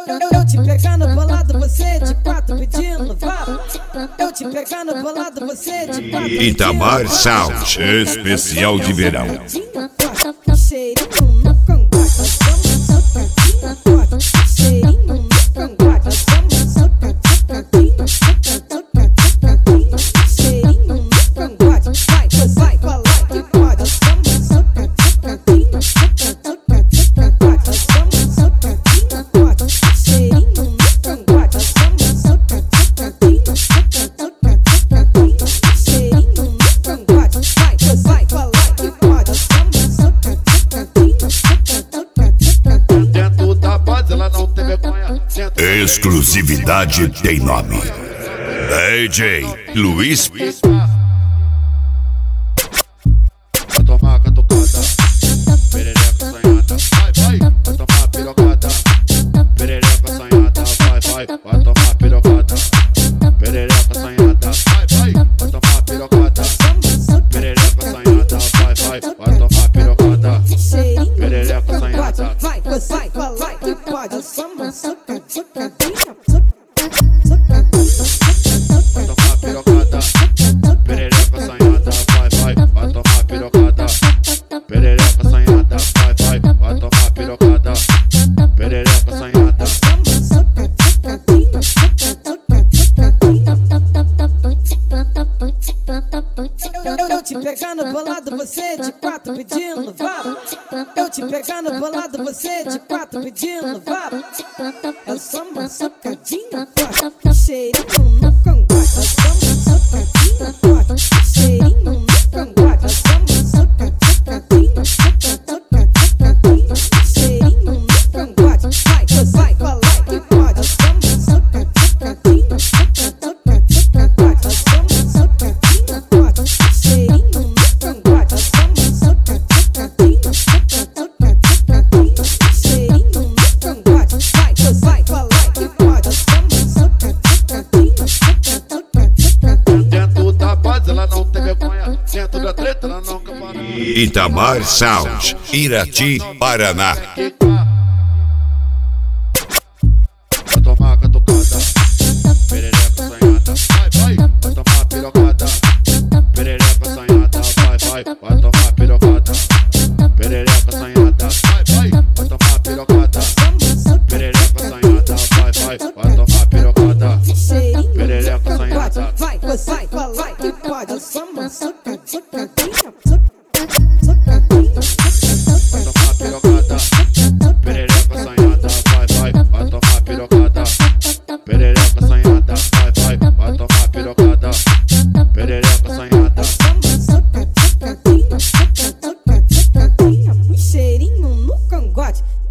Eu te pegar no bolado, você de quatro pedindo vá. Eu te pegar no bolado, você de quatro pedindo Itamar Sound, especial de verão. Cheirinho no cangote, socadinha forte. Cheirinho no cangote, socadinha, socadinha. Cheirinho no cangote, vai falar que pode. Socadinha, socadinha forte. Socadinha forte. Cheirinho no cangote, socadinha, socadinha. Cheirinho no cangote, vai falar que pode. Dentro da base ela não tem vergonha. Exclusividade tem nome. DJ Luiz. Vai tomar catucada, perereca assanhada. Vai tomar pirocada, perereca assanhada. Vai tomar pirocada, perereca assanhada. Vai tomar pirocada, perereca assanhada. Vai tomar pirocada, perereca assanhada. Vai falar que pode. Samba, socadinha, Vai tomar pirocada, perereca assanhada. Vai tomar pirocada, perereca assanhada. Vai tomar pirocada, perereca assanhada. Eu te pegar no bolado, você de quatro pedindo vá. Eu te pegar no bolado, você de quatro pedindo vá. É só uma socadinha forte. Cheirinho no cangote, socadinha forte. Cheirinho no cangote, socadinha, socadinha. Cheirinho no cangote, vai falar que pode. Socadinha, socadinha forte. Cheirinho no cangote, socadinha, socadinha. Cheirinho no cangote, vai falar que pode. Dentro da base ela não tem vergonha. Dentro da treta ela nunca para. Itamar Sound, Irati, Paraná. Vai tomar catucada, perereca assanhada. Vai tomar pirocada, perereca assanhada. Vai tomar pirocada, perereca assanhada. Vai tomar pirocada, perereca assanhada. Vai tomar pirocada, perereca assanhada. Vai falar que pode. Samba, socadinha, Vai tomar pirocada, perereca assanhada. Vai tomar pirocada, perereca assanhada. Vai tomar pirocada, perereca assanhada. Cheirinho no cangote,